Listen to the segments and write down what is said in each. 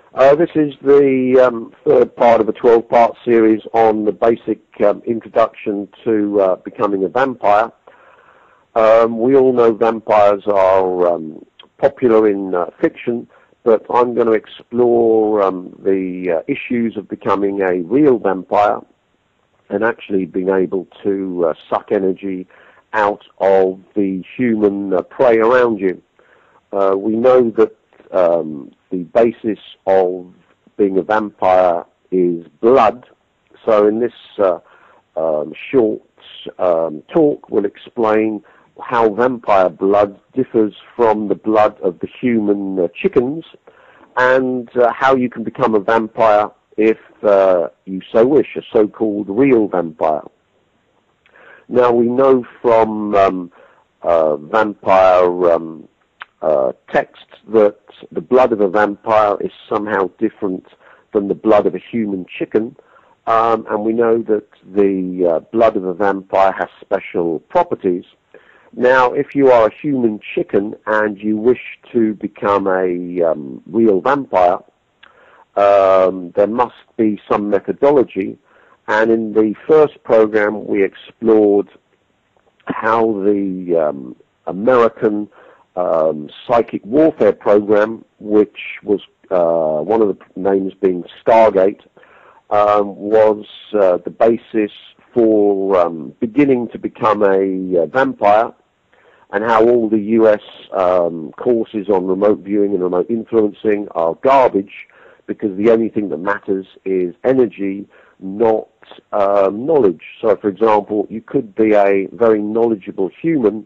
This is the third part of a 12-part series on the basic introduction to becoming a vampire. We all know vampires are popular in fiction, but I'm going to explore the issues of becoming a real vampire and actually being able to suck energy out of the human prey around you. We know that the basis of being a vampire is blood. So in this short talk, we'll explain how vampire blood differs from the blood of the human chickens, and how you can become a vampire if you so wish, a so-called real vampire. Now, we know from vampire texts that the blood of a vampire is somehow different than the blood of a human chicken, and we know that the blood of a vampire has special properties. Now, if you are a human chicken and you wish to become a real vampire, there must be some methodology, and in the first program we explored how the American psychic warfare program, which was one of the names being Stargate, was the basis for beginning to become a vampire, and how all the U.S. courses on remote viewing and remote influencing are garbage, because the only thing that matters is energy, not knowledge. So, for example, you could be a very knowledgeable human,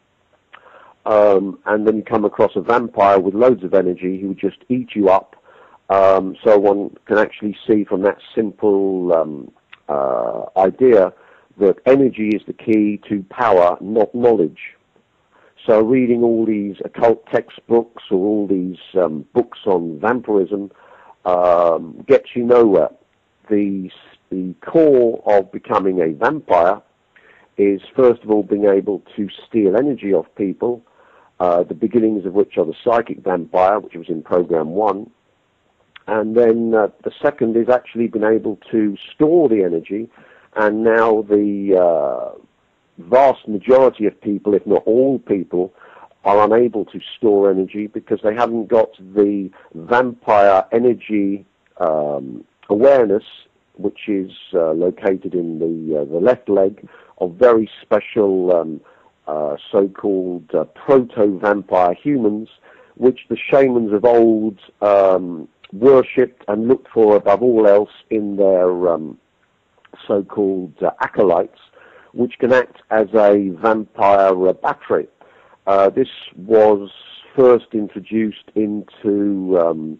and then you come across a vampire with loads of energy who would just eat you up. So one can actually see from that simple idea that energy is the key to power, not knowledge. So reading all these occult textbooks or all these books on vampirism gets you nowhere. The core of becoming a vampire is, first of all, being able to steal energy off people, the beginnings of which are the psychic vampire, which was in program 1. And then the second is actually being able to store the energy, and now the vast majority of people, if not all people, are unable to store energy because they haven't got the vampire energy awareness, which is located in the left leg of very special so-called proto-vampire humans, which the shamans of old worshipped and looked for above all else in their so-called acolytes, which can act as a vampire battery. This was first introduced into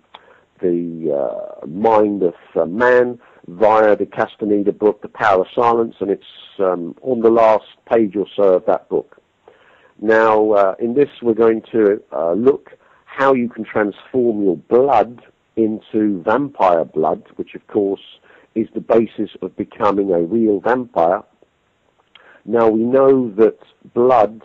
the mind of man via the Castaneda book, The Power of Silence, and it's on the last page or so of that book. Now, in this we're going to look how you can transform your blood into vampire blood, which of course is the basis of becoming a real vampire. Now, we know that blood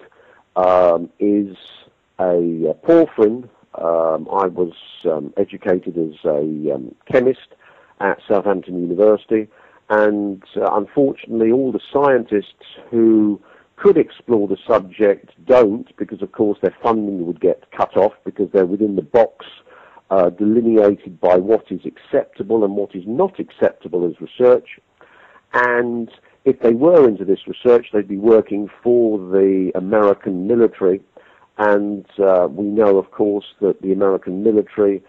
is a porphyrin. I was educated as a chemist at Southampton University, and unfortunately all the scientists who could explore the subject don't, because of course their funding would get cut off because they're within the box delineated by what is acceptable and what is not acceptable as research. And if they were into this research, they'd be working for the American military, and we know, of course, that the American military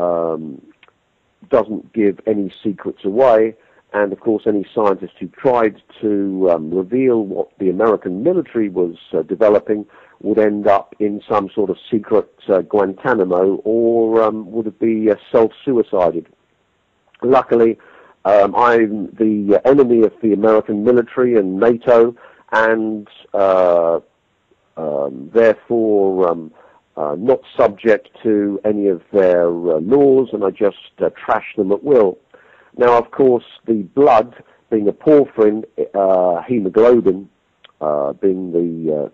doesn't give any secrets away, and of course any scientist who tried to reveal what the American military was developing would end up in some sort of secret Guantanamo, or would be self-suicided. Luckily, I'm the enemy of the American military and NATO, and therefore not subject to any of their laws, and I just trash them at will. Now, of course, the blood, being a porphyrin, hemoglobin, being the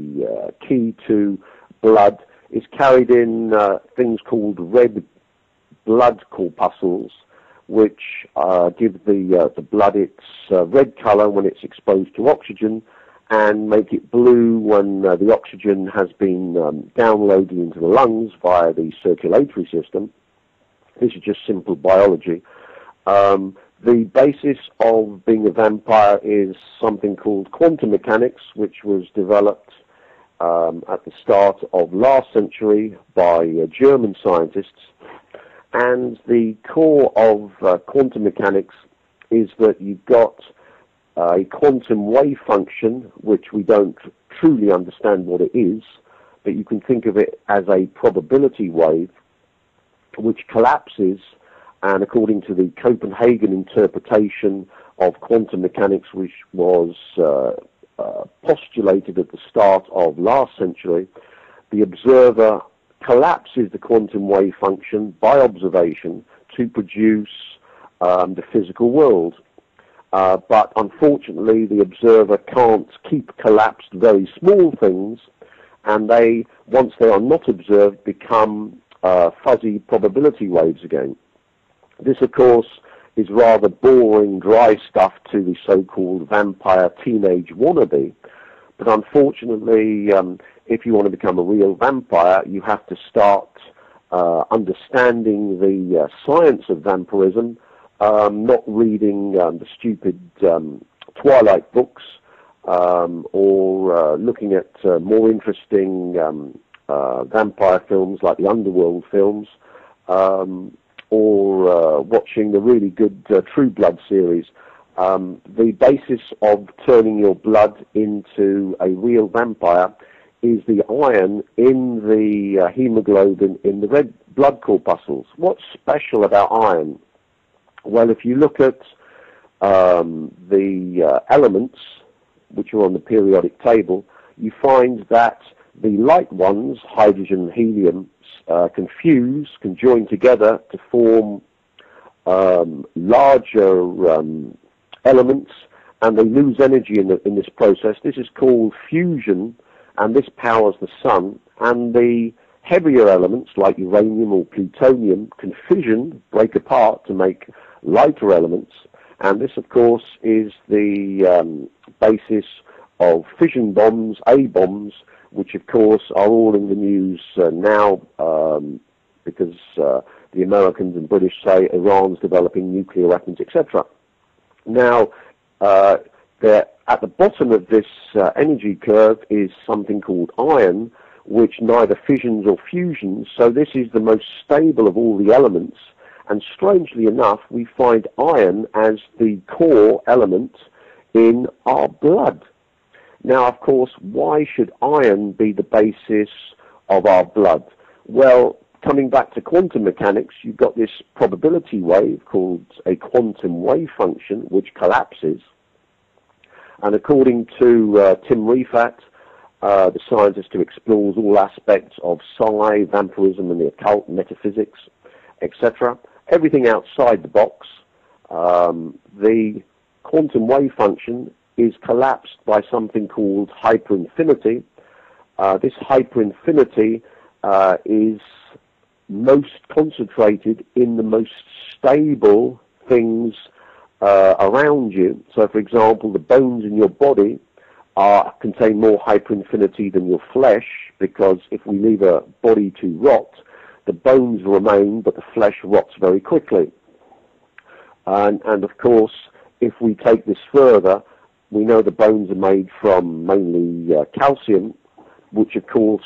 key to blood, is carried in things called red blood corpuscles, which give the blood its red color when it's exposed to oxygen, and make it blue when the oxygen has been downloaded into the lungs via the circulatory system. This is just simple biology. The basis of being a vampire is something called quantum mechanics, which was developed at the start of last century by German scientists. And the core of quantum mechanics is that you've got a quantum wave function, which we don't truly understand what it is, but you can think of it as a probability wave, which collapses, and according to the Copenhagen interpretation of quantum mechanics, which was postulated at the start of last century, the observer collapses the quantum wave function by observation to produce the physical world. But unfortunately, the observer can't keep collapsed very small things, and they, once they are not observed, become fuzzy probability waves again. This, of course, is rather boring, dry stuff to the so-called vampire teenage wannabe. But unfortunately, if you want to become a real vampire, you have to start understanding the science of vampirism, not reading the stupid Twilight books, or looking at more interesting vampire films like the Underworld films, or watching the really good True Blood series. The basis of turning your blood into a real vampire is the iron in the hemoglobin in the red blood corpuscles. What's special about iron? Well, if you look at the elements which are on the periodic table, you find that the light ones, hydrogen and helium, can join together to form larger elements, and they lose energy in this process. This is called fusion, and this powers the sun. And the heavier elements, like uranium or plutonium, can fission, break apart to make lighter elements. And this, of course, is the basis of fission bombs, A-bombs, which, of course, are all in the news now because the Americans and British say Iran's developing nuclear weapons, etc. Now, at the bottom of this energy curve is something called iron, which neither fissions or fusions, so this is the most stable of all the elements. And strangely enough, we find iron as the core element in our blood. Now, of course, why should iron be the basis of our blood? Well, coming back to quantum mechanics, you've got this probability wave called a quantum wave function, which collapses. And according to Tim Rifaat, the scientist who explores all aspects of psi, vampirism and the occult, metaphysics, etc., everything outside the box, the quantum wave function is collapsed by something called hyperinfinity. This hyperinfinity is most concentrated in the most stable things around you. So, for example, the bones in your body contain more hyperinfinity than your flesh, because if we leave a body to rot, the bones remain, but the flesh rots very quickly. And of course, if we take this further, we know the bones are made from mainly calcium, which of course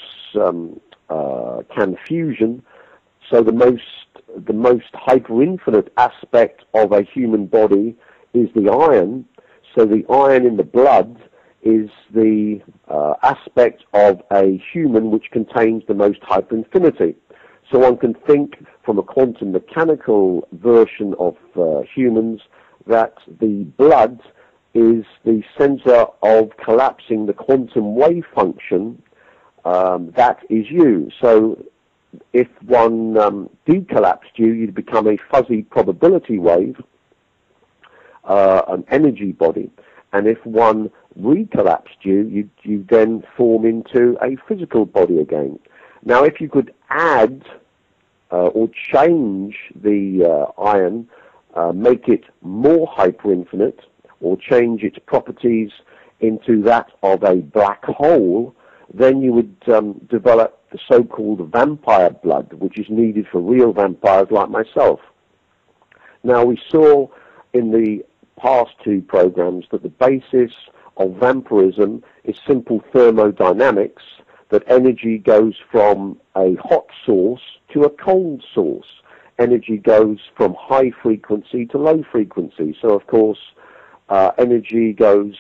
can fusion. So the most hyperinfinite aspect of a human body is the iron. So the iron in the blood is the aspect of a human which contains the most hyperinfinity. So one can think from a quantum mechanical version of humans that the blood is the center of collapsing the quantum wave function that is you. So if one decollapsed you, you'd become a fuzzy probability wave, an energy body. And if one recollapsed you, you then form into a physical body again. Now, if you could add or change the iron, make it more hyperinfinite, or change its properties into that of a black hole, then you would develop the so-called vampire blood, which is needed for real vampires like myself. Now, we saw in the past two programs that the basis of vampirism is simple thermodynamics, that energy goes from a hot source to a cold source. Energy goes from high frequency to low frequency. So, of course, energy goes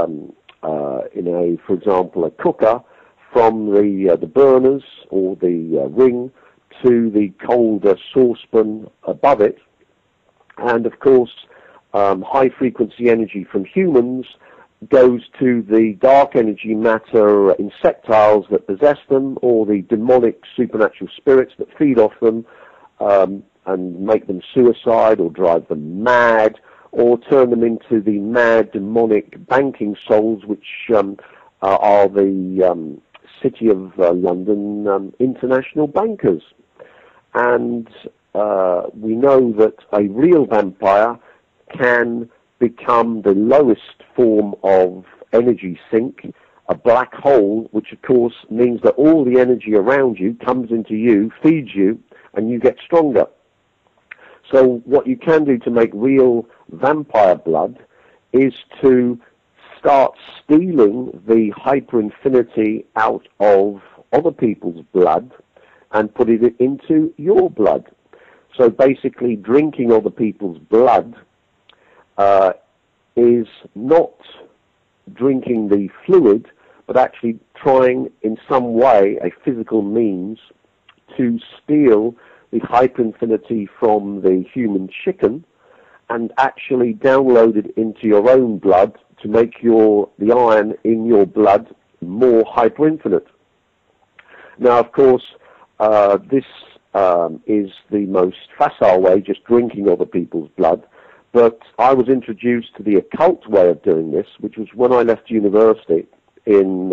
for example, a cooker from the burners or the ring to the colder saucepan above it. And, of course, high-frequency energy from humans goes to the dark energy matter insectiles that possess them, or the demonic supernatural spirits that feed off them and make them suicide or drive them mad, or turn them into the mad demonic banking souls, which are the City of London international bankers. And we know that a real vampire can become the lowest form of energy sink, a black hole, which of course means that all the energy around you comes into you, feeds you, and you get stronger. So what you can do to make real vampire blood is to start stealing the hyperinfinity out of other people's blood and put it into your blood. So basically drinking other people's blood is not drinking the fluid, but actually trying in some way, a physical means, to steal the hyperinfinity from the human chicken and actually download it into your own blood to make the iron in your blood more hyperinfinite. Now, of course, this is the most facile way, just drinking other people's blood. But I was introduced to the occult way of doing this, which was when I left university in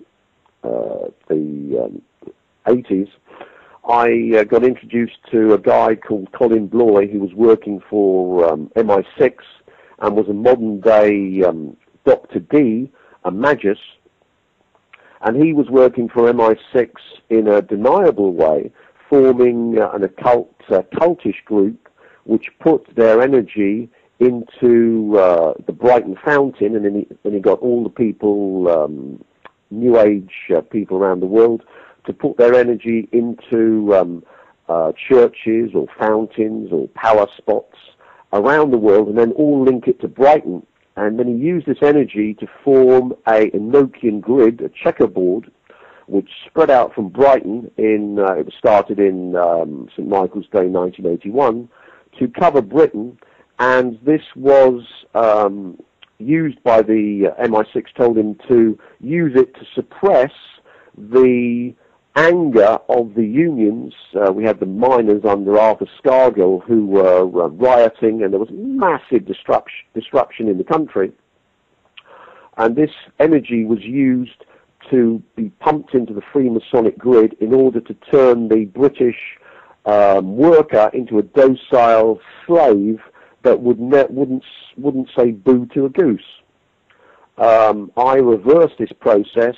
the 80s. I got introduced to a guy called Colin Bloy, who was working for MI6 and was a modern-day Dr. D, a magus. And he was working for MI6 in a deniable way, forming an occult, cultish group, which put their energy into the Brighton Fountain, and then he got all the people, New Age people around the world, to put their energy into churches or fountains or power spots around the world, and then all link it to Brighton. And then he used this energy to form a Enochian grid, a checkerboard, which spread out from Brighton it was started in St. Michael's Day, 1981, to cover Britain. And this was used by the MI6, told him to use it to suppress the anger of the unions. We had the miners under Arthur Scargill who were rioting, and there was massive disruption in the country. And this energy was used to be pumped into the Freemasonic grid in order to turn the British worker into a docile slave that wouldn't say boo to a goose. I reversed this process.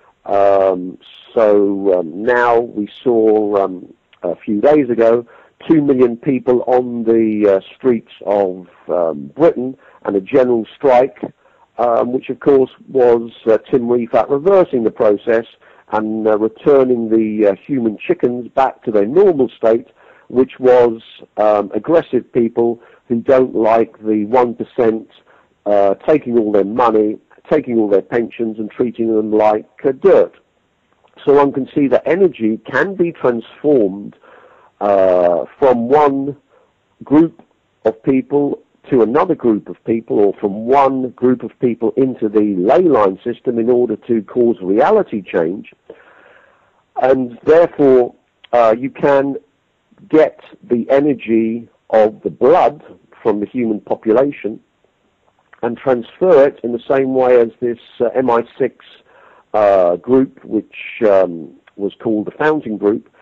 So now we saw a few days ago 2 million people on the streets of Britain, and a general strike, which of course was Tim Rifaat reversing the process and returning the human chickens back to their normal state, which was aggressive people who don't like the 1% taking all their money, taking all their pensions and treating them like dirt. So one can see that energy can be transformed from one group of people to another group of people, or from one group of people into the ley line system in order to cause reality change. And therefore, you can get the energy of the blood from the human population and transfer it in the same way as this MI6 group, which was called the Fountain Group,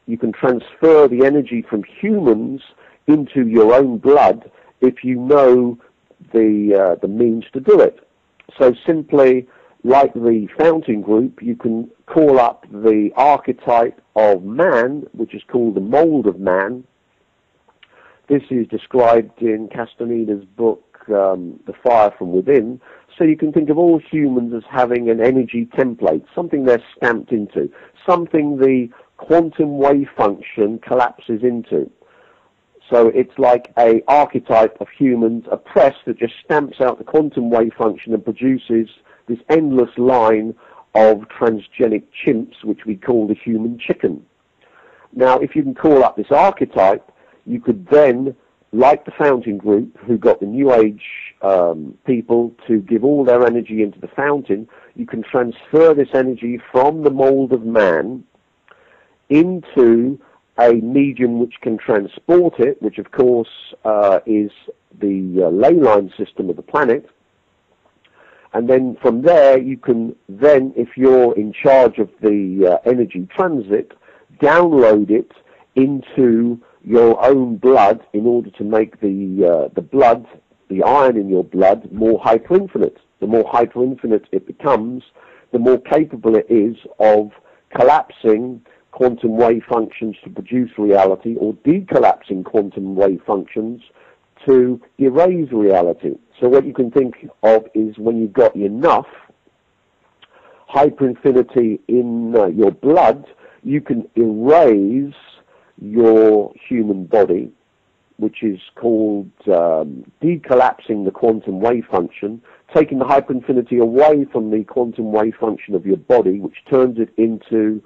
you can transfer the energy from humans into your own blood if you know the means to do it. So simply, like the Fountain Group, you can call up the archetype of man, which is called the mold of man. This is described in Castaneda's book, The Fire from Within. So you can think of all humans as having an energy template, something they're stamped into, something the quantum wave function collapses into. So it's like an archetype of humans, a press that just stamps out the quantum wave function and produces this endless line of transgenic chimps, which we call the human chicken. Now, if you can call up this archetype, you could then, like the Fountain Group, who got the New Age people to give all their energy into the fountain, you can transfer this energy from the mold of man into a medium which can transport it, which of course is the ley line system of the planet. And then from there, you can then, if you're in charge of the energy transit, download it into your own blood in order to make the blood, the iron in your blood, more hyperinfinite. The more hyperinfinite it becomes, the more capable it is of collapsing quantum wave functions to produce reality, or decollapsing quantum wave functions to erase reality. So what you can think of is when you've got enough hyperinfinity in your blood, you can erase your human body, which is called decollapsing the quantum wave function, taking the hyperinfinity away from the quantum wave function of your body, which turns it into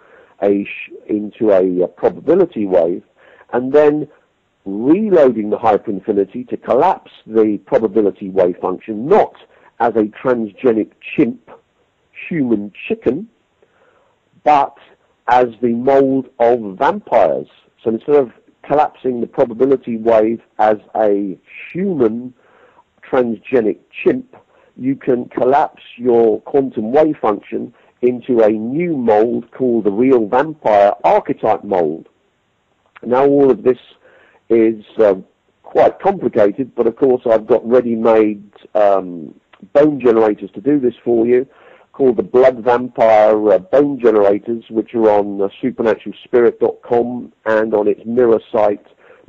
a probability wave, and then reloading the hyperinfinity to collapse the probability wave function, not as a transgenic chimp human chicken, but as the mold of vampires. So instead of collapsing the probability wave as a human transgenic chimp, you can collapse your quantum wave function into a new mold called the real vampire archetype mold. Now all of this is quite complicated, but of course I've got ready-made bone generators to do this for you, called the Blood Vampire Bone Generators, which are on supernaturalspirit.com and on its mirror site,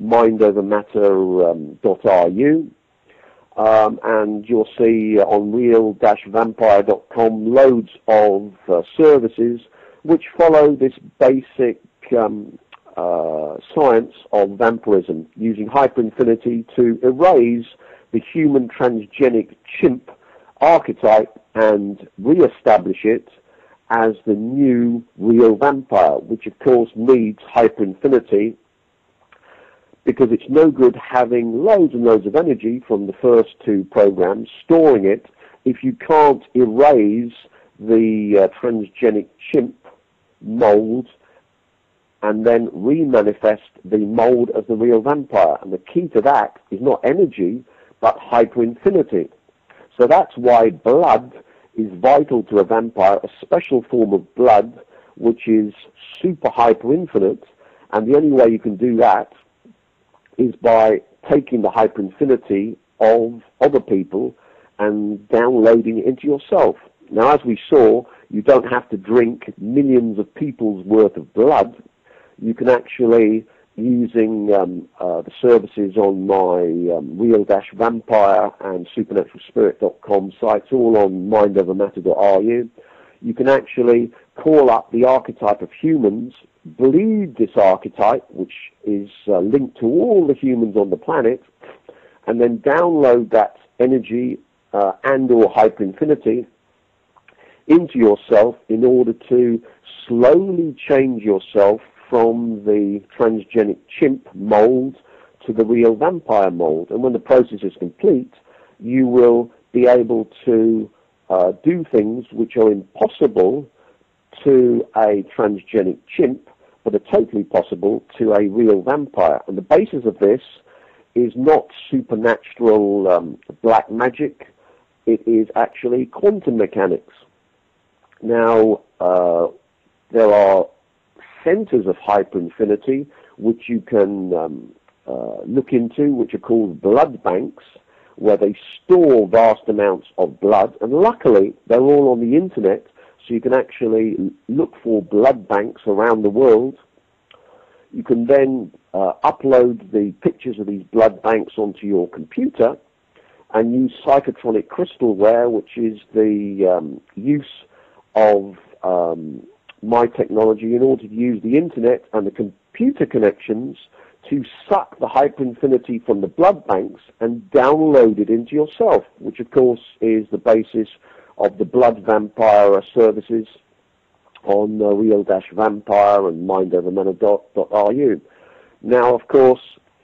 mindovermatter.ru. And you'll see on real-vampire.com loads of services which follow this basic science of vampirism, using hyperinfinity to erase the human transgenic chimp archetype and re-establish it as the new real vampire, which of course needs hyperinfinity, because it's no good having loads and loads of energy from the first two programs, storing it, if you can't erase the transgenic chimp mold and then remanifest the mold of the real vampire. And the key to that is not energy, but hyperinfinity. So that's why blood is vital to a vampire, a special form of blood which is super hyperinfinite, and the only way you can do that is by taking the hyperinfinity of other people and downloading it into yourself. Now, as we saw, you don't have to drink millions of people's worth of blood. You can actually, using the services on my real-vampire and supernaturalspirit.com sites, all on mindovermatter.ru, you can actually call up the archetype of humans, bleed this archetype, which is linked to all the humans on the planet, and then download that energy and or hyperinfinity into yourself in order to slowly change yourself from the transgenic chimp mold to the real vampire mold. And when the process is complete, you will be able to do things which are impossible to a transgenic chimp, but are totally possible to a real vampire. And the basis of this is not supernatural black magic. It is actually quantum mechanics. Now, there are centers of hyperinfinity, which you can look into, which are called blood banks, where they store vast amounts of blood. And luckily, they're all on the internet, so you can actually look for blood banks around the world. You can then upload the pictures of these blood banks onto your computer and use psychotronic crystalware, which is the use of my technology in order to use the internet and the computer connections to suck the hyperinfinity from the blood banks and download it into yourself, which of course is the basis of the blood vampire services on Real-Vampire and mindovermanor.ru. Now, of course,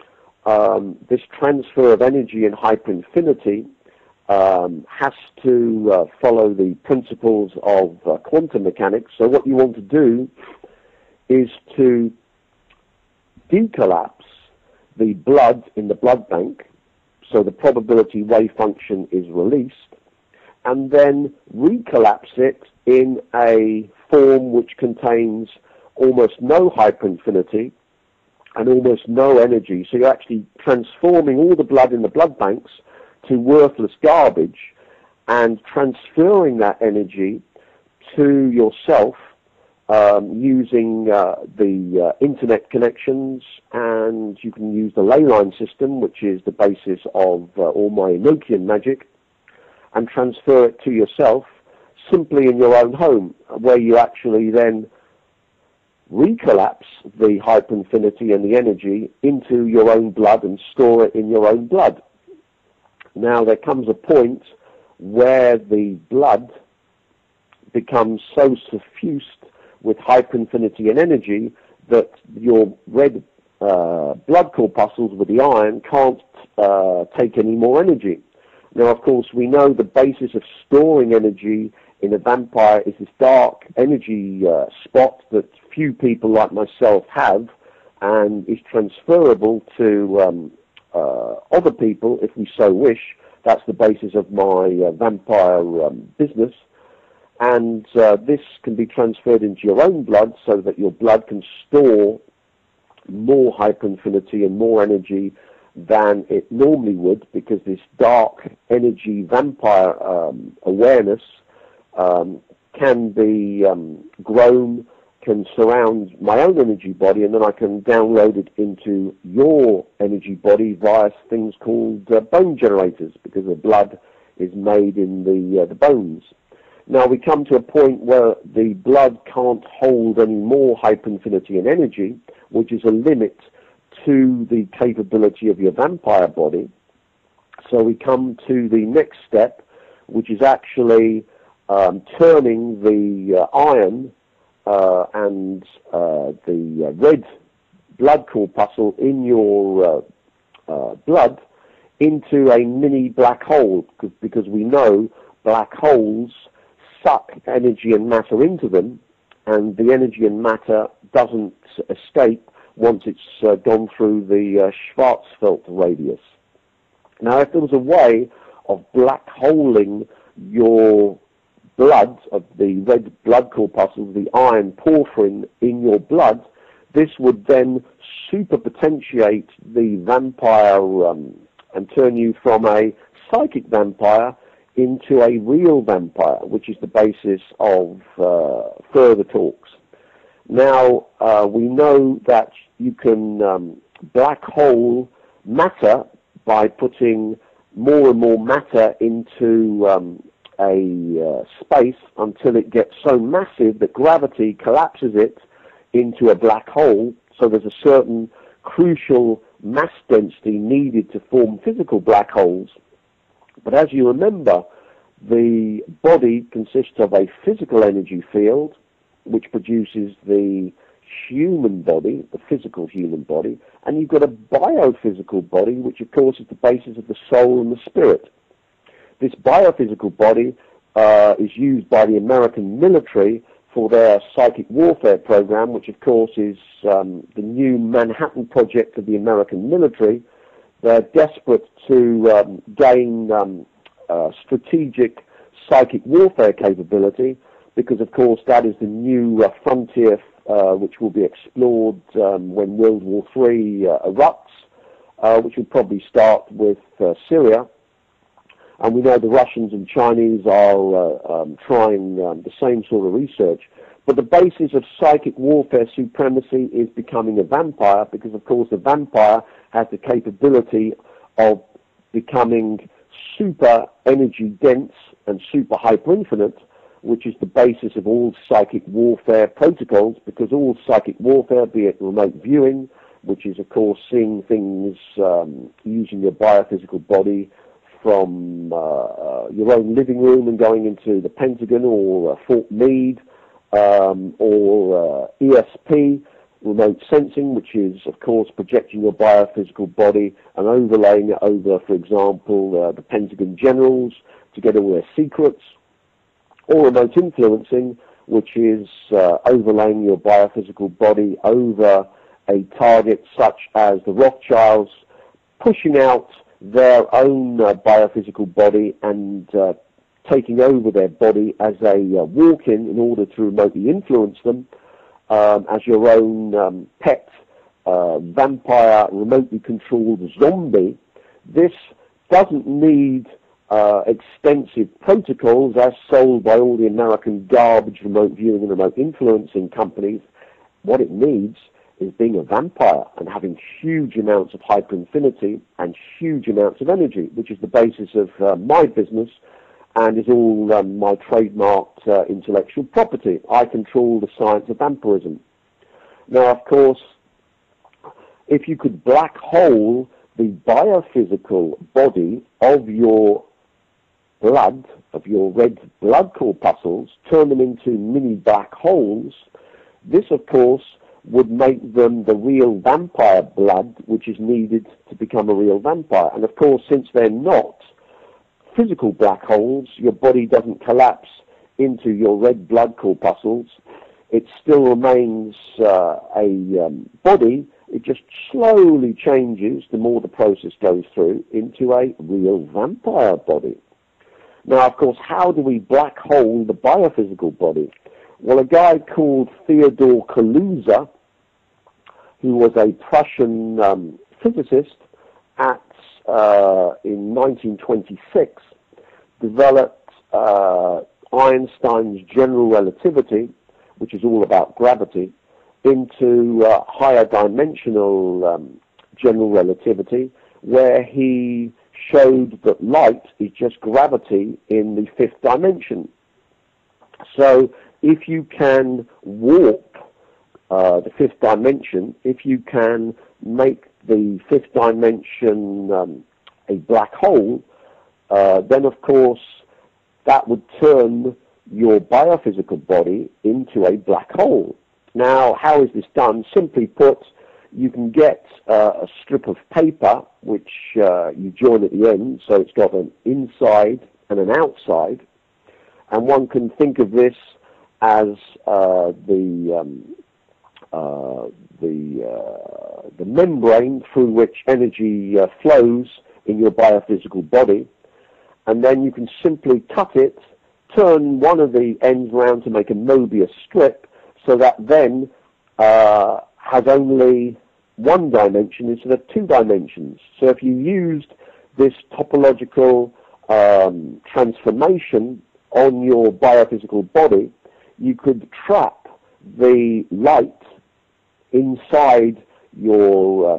this transfer of energy in hyperinfinity has to follow the principles of quantum mechanics. So what you want to do is to decollapse the blood in the blood bank, so the probability wave function is released, and then recollapse it in a form which contains almost no hyperinfinity and almost no energy. So you're actually transforming all the blood in the blood banks to worthless garbage and transferring that energy to yourself using the internet connections, and you can use the ley line system, which is the basis of all my Enochian magic, and transfer it to yourself simply in your own home, where you actually then recollapse the hyperinfinity and the energy into your own blood and store it in your own blood. Now there comes a point where the blood becomes so suffused with hyperinfinity and energy that your red blood corpuscles with the iron can't take any more energy. Now, of course, we know the basis of storing energy in a vampire is this dark energy spot that few people like myself have, and is transferable to other people if we so wish. That's the basis of my vampire business. And this can be transferred into your own blood so that your blood can store more hyperinfinity and more energy than it normally would, because this dark energy vampire awareness can be grown, can surround my own energy body, and then I can download it into your energy body via things called bone generators, because the blood is made in the bones. Now we come to a point where the blood can't hold any more hyperinfinity and energy, which is a limit to the capability of your vampire body. So we come to the next step, which is actually turning the iron and the red blood corpuscle in your blood into a mini black hole, because we know black holes suck energy and matter into them, and the energy and matter doesn't escape once it's gone through the Schwarzschild radius. Now, if there was a way of black holing your blood, of the red blood corpuscles, the iron porphyrin in your blood, this would then superpotentiate the vampire and turn you from a psychic vampire into a real vampire, which is the basis of further talks. Now, we know that you can black hole matter by putting more and more matter into a space until it gets so massive that gravity collapses it into a black hole. So there's a certain crucial mass density needed to form physical black holes. But as you remember, the body consists of a physical energy field, which produces the human body, the physical human body, and you've got a biophysical body, which of course is the basis of the soul and the spirit. This biophysical body is used by the American military for their psychic warfare program, which of course is the new Manhattan Project of the American military. They're desperate to gain strategic psychic warfare capability, because of course that is the new frontier which will be explored when World War III erupts, which will probably start with Syria. And we know the Russians and Chinese are trying the same sort of research. But the basis of psychic warfare supremacy is becoming a vampire, because, of course, the vampire has the capability of becoming super energy dense and super hyper-infinite, which is the basis of all psychic warfare protocols, because all psychic warfare, be it remote viewing, which is, of course, seeing things using your biophysical body from your own living room and going into the Pentagon or Fort Meade, or ESP, remote sensing, which is, of course, projecting your biophysical body and overlaying it over, for example, the Pentagon generals to get all their secrets, or remote influencing, which is overlaying your biophysical body over a target such as the Rothschilds, pushing out their own biophysical body and taking over their body as a walk-in in order to remotely influence them as your own pet vampire, remotely controlled zombie. This doesn't need extensive protocols as sold by all the American garbage remote viewing and remote influencing companies. What it needs is being a vampire and having huge amounts of hyper-infinity and huge amounts of energy, which is the basis of my business and is all my trademarked intellectual property. I control the science of vampirism. Now, of course, if you could black hole the biophysical body of your blood, of your red blood corpuscles, turn them into mini black holes, this, of course, would make them the real vampire blood which is needed to become a real vampire. And of course, since they're not physical black holes, your body doesn't collapse into your red blood corpuscles. It still remains a body. It just slowly changes, the more the process goes through, into a real vampire body. Now, of course, how do we black hole the biophysical body? Well, a guy called Theodor Kaluza, who was a Prussian physicist in 1926, developed Einstein's general relativity, which is all about gravity, into higher dimensional general relativity, where he showed that light is just gravity in the fifth dimension. So if you can warp the fifth dimension, if you can make the fifth dimension a black hole, then of course that would turn your biophysical body into a black hole. Now, how is this done? Simply put, you can get a strip of paper which you join at the end, so it's got an inside and an outside, and one can think of this as the membrane through which energy flows in your biophysical body, and then you can simply cut it, turn one of the ends round to make a Mobius strip, so that then has only one dimension instead of two dimensions. So if you used this topological transformation on your biophysical body, you could trap the light inside your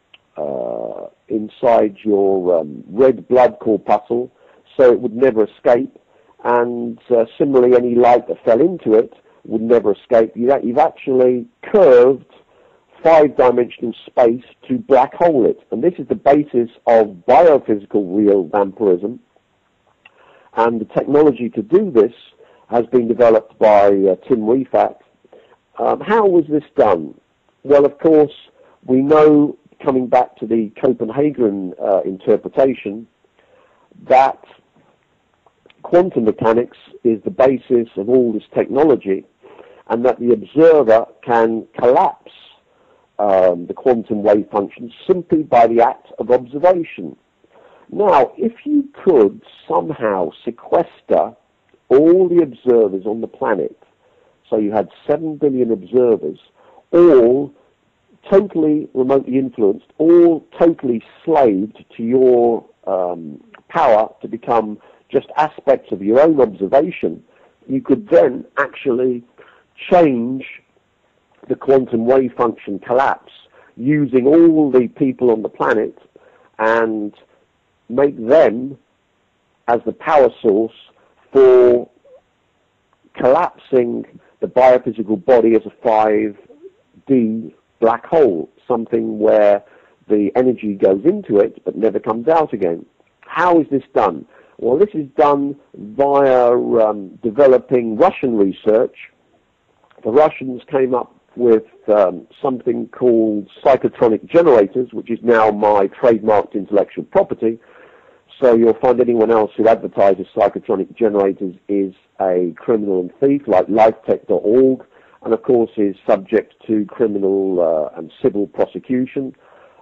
red blood corpuscle, so it would never escape. And similarly, any light that fell into it would never escape. You've actually curved five-dimensional space to black hole it. And this is the basis of biophysical real vampirism. And the technology to do this has been developed by Tim Rifaat. How was this done? Well, of course, we know, coming back to the Copenhagen interpretation, that quantum mechanics is the basis of all this technology, and that the observer can collapse the quantum wave function simply by the act of observation. Now, if you could somehow sequester all the observers on the planet So you had 7 billion observers, all totally remotely influenced, all totally slaved to your power to become just aspects of your own observation. You could then actually change the quantum wave function collapse using all the people on the planet and make them as the power source for collapsing the biophysical body as a 5D black hole, something where the energy goes into it but never comes out again. How is this done? Well, this is done via developing Russian research. The Russians came up with something called psychotronic generators, which is now my trademarked intellectual property. So you'll find anyone else who advertises psychotronic generators is a criminal and thief, like lifetech.org, and of course is subject to criminal and civil prosecution.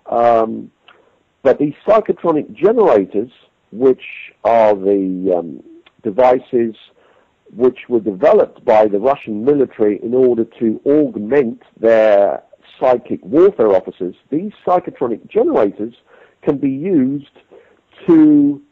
But these psychotronic generators, which are the devices which were developed by the Russian military in order to augment their psychic warfare officers, these psychotronic generators can be used to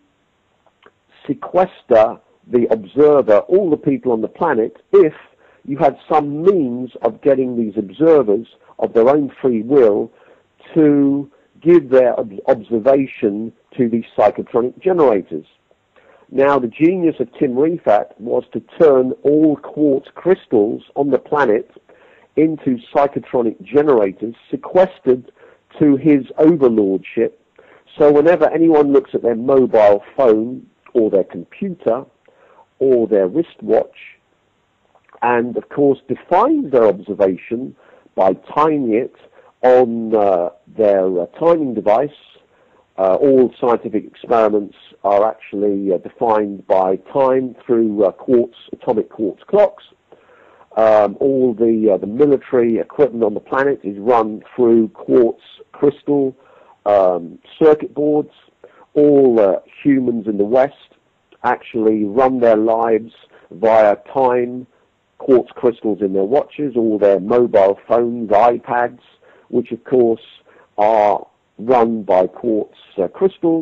sequester the observer, all the people on the planet, if you had some means of getting these observers of their own free will to give their observation to these psychotronic generators. Now, the genius of Tim Rifat was to turn all quartz crystals on the planet into psychotronic generators sequestered to his overlordship. So whenever anyone looks at their mobile phone or their computer or their wristwatch, and of course defines their observation by timing it on their timing device, all scientific experiments are actually defined by time through atomic quartz clocks. All the military equipment on the planet is run through quartz crystal circuit boards. All humans in the West actually run their lives via time quartz crystals in their watches, all their mobile phones, iPads, which of course are run by quartz crystals,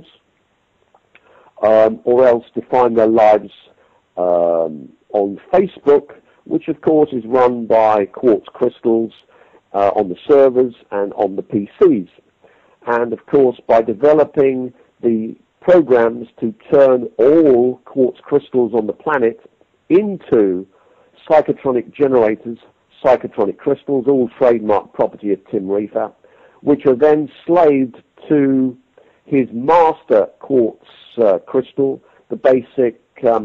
or else define their lives on Facebook, which of course is run by quartz crystals on the servers and on the PCs. And of course, by developing the programs to turn all quartz crystals on the planet into psychotronic generators, psychotronic crystals, all trademark property of Tim Rifat, which are then slaved to his master quartz crystal, the basic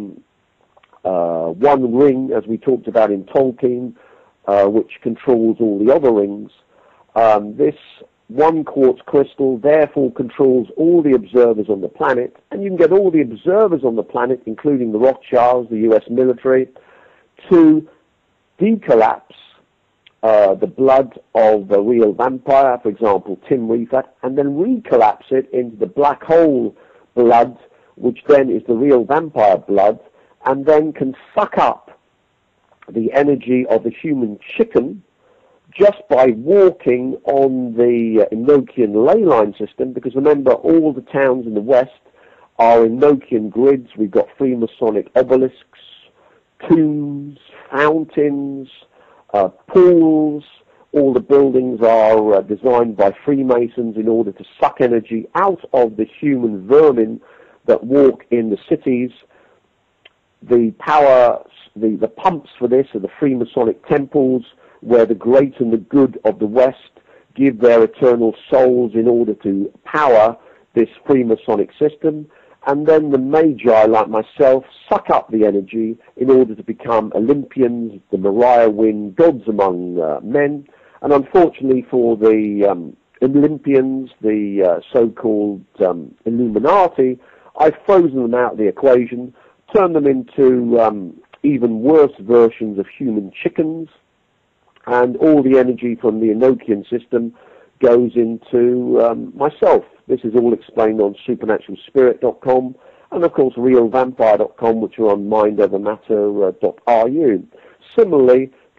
one ring, as we talked about in Tolkien, which controls all the other rings. This one quartz crystal therefore controls all the observers on the planet, and you can get all the observers on the planet, including the Rothschilds, the US military, to decollapse the blood of a real vampire, for example, Tim Rifat, and then recollapse it into the black hole blood, which then is the real vampire blood, and then can suck up the energy of the human chicken just by walking on the Enochian ley line system, because remember, all the towns in the West are Enochian grids. We've got Freemasonic obelisks, tombs, fountains, pools. All the buildings are designed by Freemasons in order to suck energy out of the human vermin that walk in the cities. The power, the pumps for this are the Freemasonic temples, where the great and the good of the West give their eternal souls in order to power this Freemasonic system. And then the Magi, like myself, suck up the energy in order to become Olympians, the Mariah Wynn, gods among men. And unfortunately for the Olympians, the so-called Illuminati, I've frozen them out of the equation, turned them into even worse versions of human chickens, and all the energy from the Enochian system goes into myself. This is all explained on supernaturalspirit.com and, of course, realvampire.com, which are on mindovermatter.ru. Similarly,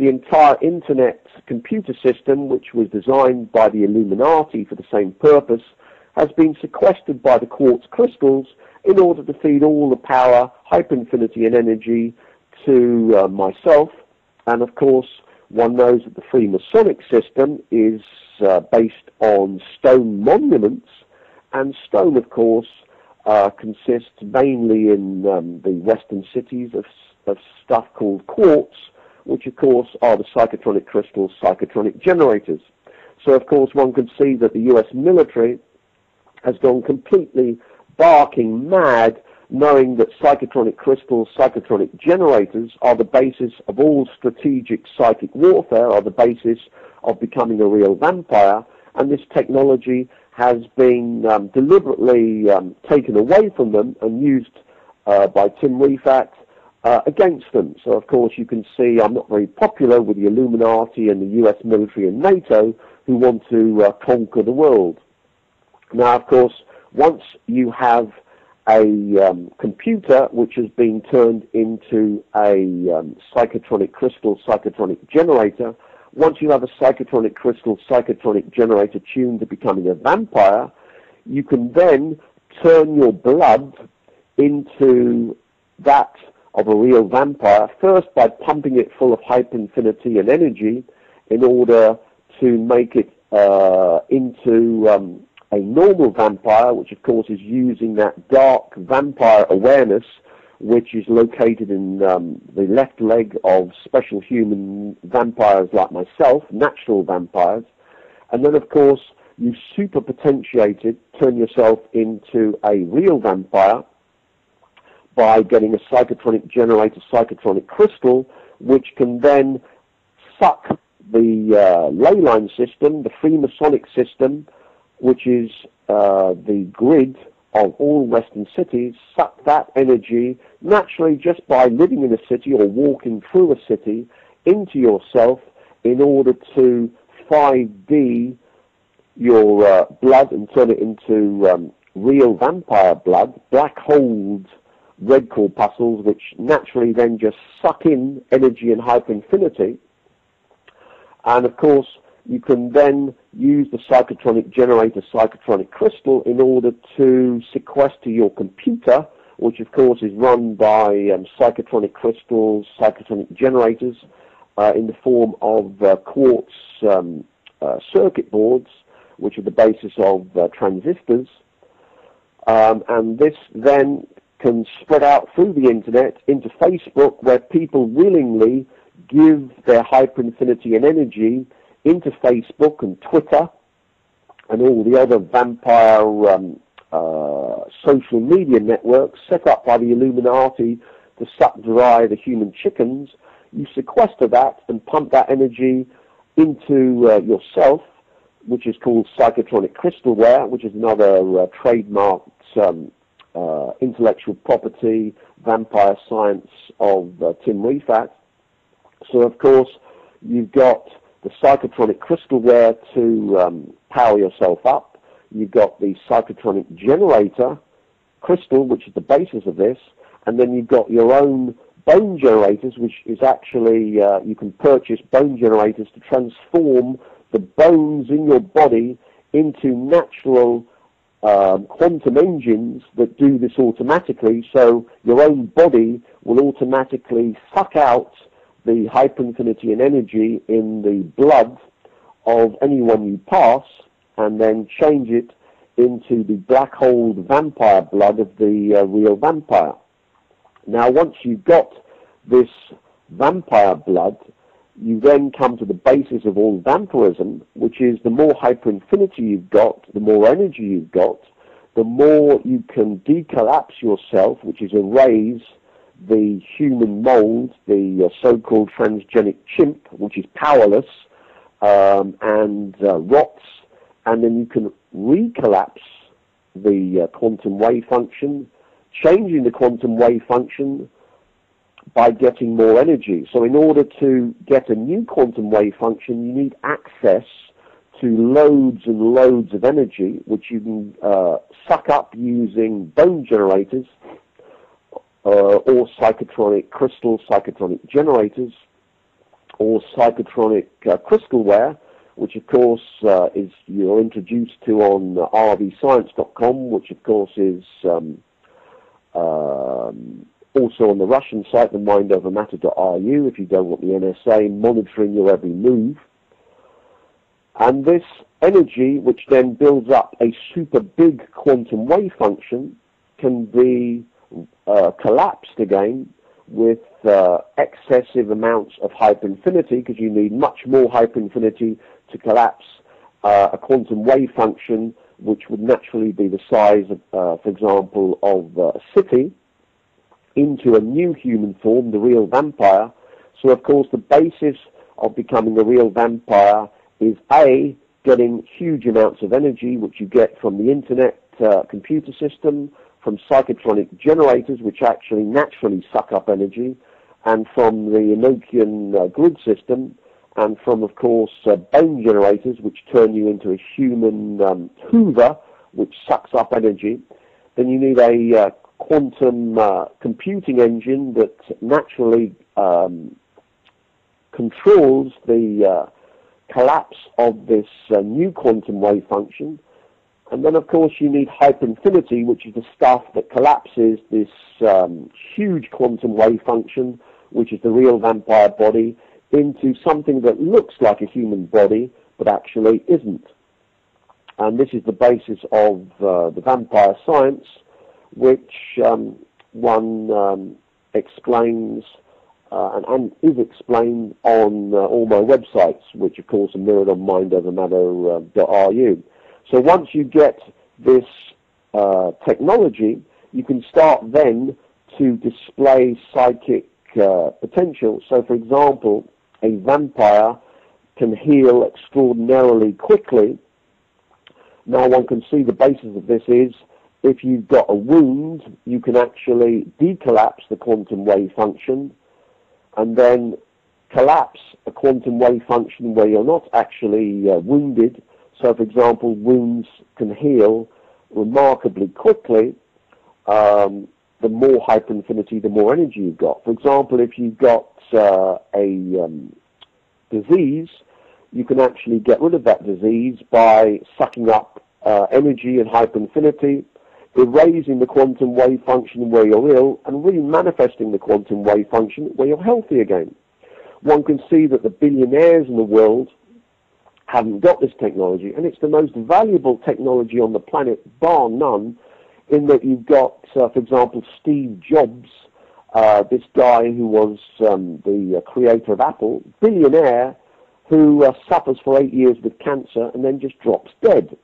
the entire Internet computer system, which was designed by the Illuminati for the same purpose, has been sequestered by the quartz crystals in order to feed all the power, hyperinfinity, and energy to myself. And of course, one knows that the Freemasonic system is based on stone monuments, and stone, of course, consists mainly in the western cities of stuff called quartz, which of course are the psychotronic crystals, psychotronic generators. So of course one can see that the US military has gone completely barking mad, knowing that psychotronic crystals, psychotronic generators are the basis of all strategic psychic warfare, are the basis of becoming a real vampire, and this technology has been deliberately taken away from them and used by Tim Refat against them. So of course you can see I'm not very popular with the Illuminati and the US military and NATO, who want to conquer the world. Now of course, once you have a computer which has been turned into a psychotronic crystal, psychotronic generator, once you have a psychotronic crystal, psychotronic generator tuned to becoming a vampire, you can then turn your blood into that of a real vampire, first by pumping it full of hyperinfinity and energy in order to make it into a normal vampire, which of course is using that dark vampire awareness, which is located in the left leg of special human vampires like myself, natural vampires. And then of course you super potentiate it, turn yourself into a real vampire by getting a psychotronic generator, psychotronic crystal, which can then suck the ley line system, the Freemasonic system, which is the grid of all Western cities, suck that energy naturally just by living in a city or walking through a city into yourself in order to 5D your blood and turn it into real vampire blood, black holes, red corpuscles, which naturally then just suck in energy and hyperinfinity. And of course, you can then use the psychotronic generator, psychotronic crystal, in order to sequester your computer, which of course is run by psychotronic crystals, psychotronic generators, in the form of quartz circuit boards, which are the basis of transistors. And this then can spread out through the internet into Facebook, where people willingly give their hyperinfinity and energy into Facebook and Twitter and all the other vampire social media networks set up by the Illuminati to suck dry the human chickens. You sequester that and pump that energy into yourself, which is called psychotronic crystalware, which is another trademarked intellectual property, vampire science of Tim Refat. So of course you've got the psychotronic crystalware to power yourself up. You've got the psychotronic generator crystal, which is the basis of this, and then you've got your own bone generators, which is actually, you can purchase bone generators to transform the bones in your body into natural quantum engines that do this automatically, so your own body will automatically suck out the hyperinfinity and energy in the blood of anyone you pass and then change it into the black hole vampire blood of the real vampire. Now once you've got this vampire blood, you then come to the basis of all vampirism, which is the more hyperinfinity you've got, the more energy you've got, the more you can decollapse yourself, which is erase the human mold, the so-called transgenic chimp, which is powerless and rots, and then you can recollapse the quantum wave function, changing the quantum wave function by getting more energy. So in order to get a new quantum wave function, you need access to loads and loads of energy, which you can suck up using bone generators or psychotronic crystals, psychotronic generators. or psychotronic crystalware, which of course is you're introduced to on rvscience.com, which of course is also on the Russian site, the mindovermatter.ru, if you don't want the NSA monitoring your every move. And this energy, which then builds up a super big quantum wave function, can be collapsed again with excessive amounts of hyperinfinity, because you need much more hyperinfinity to collapse a quantum wave function, which would naturally be the size of, for example, of a city, into a new human form, the real vampire. So, of course, the basis of becoming a real vampire is A, getting huge amounts of energy, which you get from the internet computer system, from psychotronic generators, which actually naturally suck up energy, and from the Enochian grid system, and from, of course, bone generators, which turn you into a human Hoover, which sucks up energy. Then you need a quantum computing engine that naturally controls the collapse of this new quantum wave function. And then, of course, you need hyperinfinity, which is the stuff that collapses this huge quantum wave function, which is the real vampire body, into something that looks like a human body, but actually isn't. And this is the basis of the vampire science, which one explains and is explained on all my websites, which of course are mirrored on mindovermatter.ru. So once you get this technology, you can start then to display psychic potential. So, for example, a vampire can heal extraordinarily quickly. Now, one can see the basis of this is if you've got a wound, you can actually decollapse the quantum wave function and then collapse a quantum wave function where you're not actually wounded. So, for example, wounds can heal remarkably quickly. The more hyperinfinity, the more energy you've got. For example, if you've got a disease, you can actually get rid of that disease by sucking up energy and hyperinfinity, erasing the quantum wave function where you're ill, and re-manifesting the quantum wave function where you're healthy again. One can see that the billionaires in the world haven't got this technology, and it's the most valuable technology on the planet, bar none, in that you've got, for example, Steve Jobs, this guy who was the creator of Apple, billionaire, who suffers for 8 years with cancer and then just drops dead.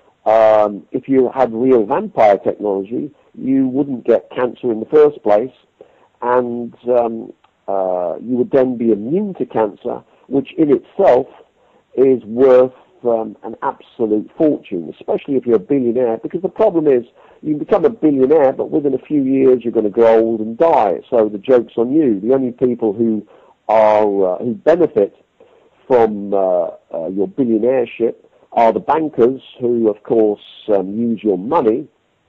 If you had real vampire technology, you wouldn't get cancer in the first place, and you would then be immune to cancer, which in itself is worth an absolute fortune, especially if you're a billionaire, because the problem is you can become a billionaire, but within a few years you're going to grow old and die, so the joke's on you. The only people who benefit from your billionaireship are the bankers who, of course, use your money,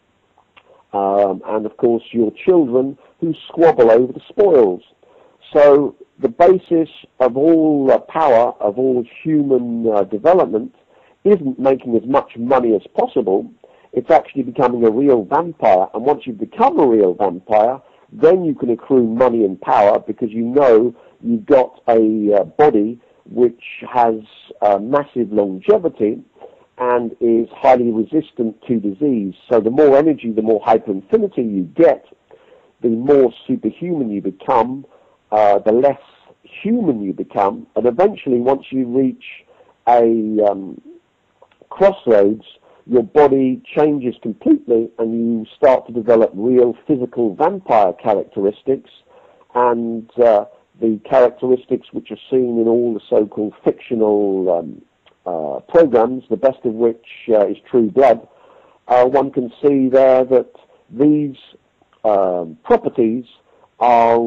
and, of course, your children who squabble over the spoils. So the basis of all power, of all human development, isn't making as much money as possible. It's actually becoming a real vampire. And once you've become a real vampire, then you can accrue money and power because you know you've got a body which has massive longevity and is highly resistant to disease. So the more energy, the more hyperinfinity you get, the more superhuman you become, the less human you become, and eventually once you reach a crossroads, your body changes completely and you start to develop real physical vampire characteristics, and the characteristics which are seen in all the so-called fictional programs, the best of which is True Blood. One can see there that these properties are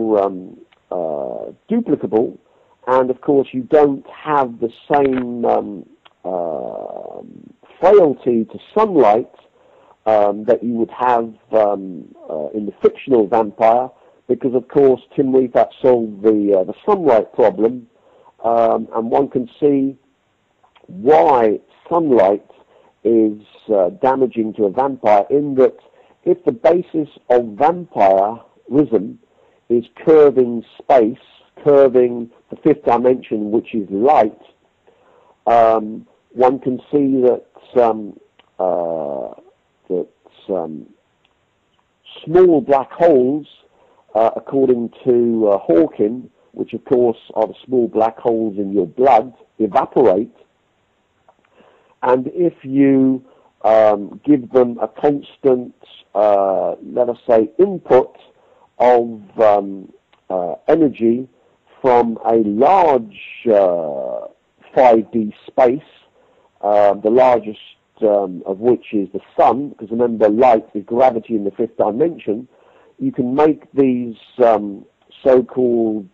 duplicable, and of course you don't have the same frailty to sunlight that you would have in the fictional vampire, because of course Tim Reifat solved the sunlight problem and one can see why sunlight is damaging to a vampire, in that if the basis of vampirism is curving space, curving the fifth dimension, which is light, one can see that small black holes, according to Hawking, which of course are the small black holes in your blood, evaporate. And if you give them a constant, let us say, input of energy from a large 5D space, the largest of which is the sun, because remember, light is gravity in the fifth dimension, you can make these so-called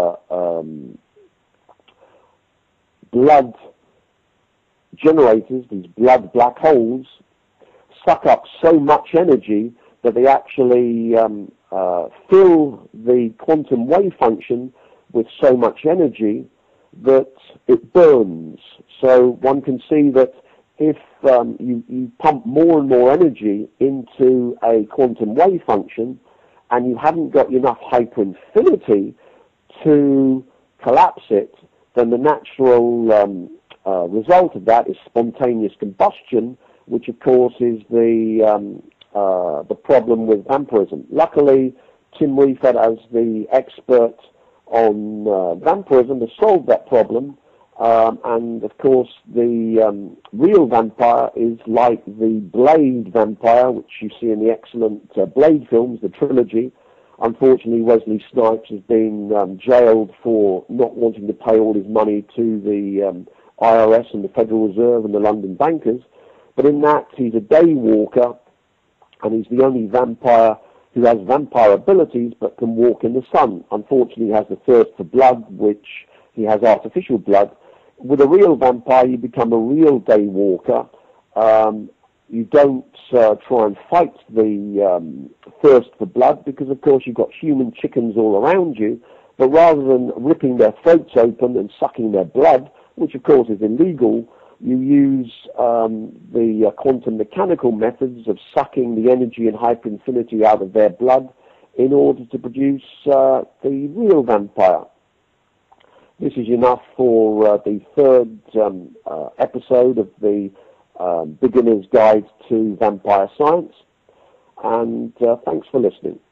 blood generators, these blood black holes, suck up so much energy that they actually fill the quantum wave function with so much energy that it burns. So one can see that if you pump more and more energy into a quantum wave function and you haven't got enough hyperinfinity to collapse it, then the natural result of that is spontaneous combustion, which of course is the problem with vampirism. Luckily, Tim Reifert, as the expert on vampirism, has solved that problem, and of course the real vampire is like the Blade vampire, which you see in the excellent Blade films, the trilogy. Unfortunately, Wesley Snipes has been jailed for not wanting to pay all his money to the IRS and the Federal Reserve and the London bankers. But in that, he's a day walker, and he's the only vampire who has vampire abilities but can walk in the sun. Unfortunately, he has the thirst for blood, which he has artificial blood. With a real vampire, you become a real day walker. You don't try and fight the thirst for blood because, of course, you've got human chickens all around you. But rather than ripping their throats open and sucking their blood, which, of course, is illegal, you use the quantum mechanical methods of sucking the energy and hyperinfinity out of their blood in order to produce the real vampire. This is enough for the third episode of the Beginner's Guide to Vampire Science, and thanks for listening.